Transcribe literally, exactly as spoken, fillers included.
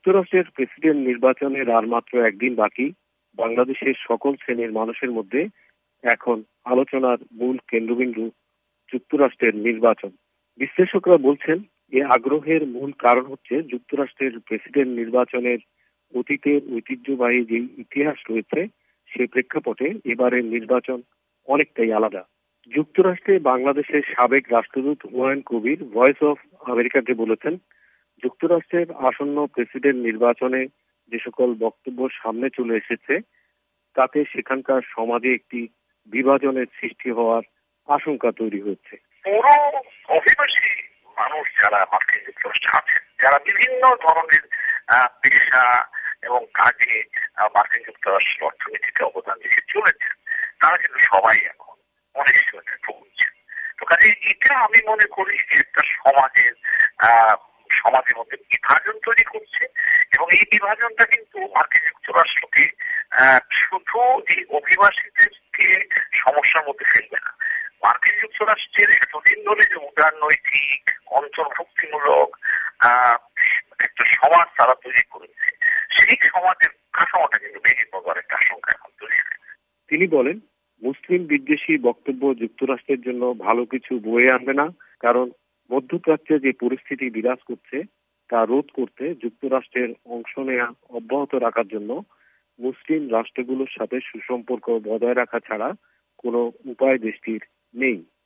যুক্তরাষ্ট্রের প্রেসিডেন্ট নির্বাচনের আর মাত্র একদিন বাকি। বাংলাদেশের সকল শ্রেণীর মানুষের মধ্যে এখন আলোচনার মূল কেন্দ্রবিন্দু যুক্তরাষ্ট্রের নির্বাচন। বিশ্লেষকরা বলছেন, এ আগ্রহের মূল কারণ হচ্ছে যুক্তরাষ্ট্রের প্রেসিডেন্ট নির্বাচনের অতীতের ঐতিহ্যবাহী যে ইতিহাস রয়েছে সে প্রেক্ষাপটে এবারের নির্বাচন অনেকটাই আলাদা। যুক্তরাষ্ট্রে বাংলাদেশের সাবেক রাষ্ট্রদূত হুমায়ুন কবির ভয়েস অফ আমেরিকাকে বলেছেন, যুক্তরাষ্ট্রের আসন্ন প্রেসিডেন্ট নির্বাচনে যে সকল বক্তব্য সামনে চলে এসেছে তাতে সেখানকার সমাজে একটি বিভাজনের সৃষ্টি হওয়ার আশঙ্কা তৈরি হচ্ছে। পুরো অভিবাসী মানুষ যারা মার্কিন যুক্তরাষ্ট্রে আছেন, যারা বিভিন্ন ধরনের পেশা এবং কাজে মার্কিন যুক্তরাষ্ট্রের অর্থনীতিতে অবদান দিয়ে চলেছেন, তারা কিন্তু সবাই এখন অনিশ্চয়তা ভুগছেন। তো কাজে এটা আমি মনে করি যে একটা সমাজের আহ সমাজের মধ্যে বিভাজন তৈরি করছে এবং এই বিভাজনটা কিন্তু মার্কিন যুক্তরাষ্ট্রকে শুধু এই অভিবাসীদেরকে সমস্যার মধ্যে ফেলবে না। মার্কিন যুক্তরাষ্ট্রের এতদিন ধরে যে উদারনৈতিক অন্তর্ভুক্তিমূলক আহ একটা সমাজ তারা তৈরি করেছে, সেই সমাজের কাঠামোটা কিন্তু ভেঙে পড়বার একটা আশঙ্কা এখন তৈরি হয়েছে। তিনি বলেন, মুসলিম বিদ্বেষী বক্তব্য যুক্তরাষ্ট্রের জন্য ভালো কিছু বয়ে আনবে না, কারণ মধ্যপ্রাচ্যে যে পরিস্থিতি বিরাজ করছে তা রোধ করতে যুক্তরাষ্ট্রের অংশ নেওয়া অব্যাহত রাখার জন্য মুসলিম রাষ্ট্রগুলোর সাথে সুসম্পর্ক বজায় রাখা ছাড়া কোনো উপায় দেশটির নেই।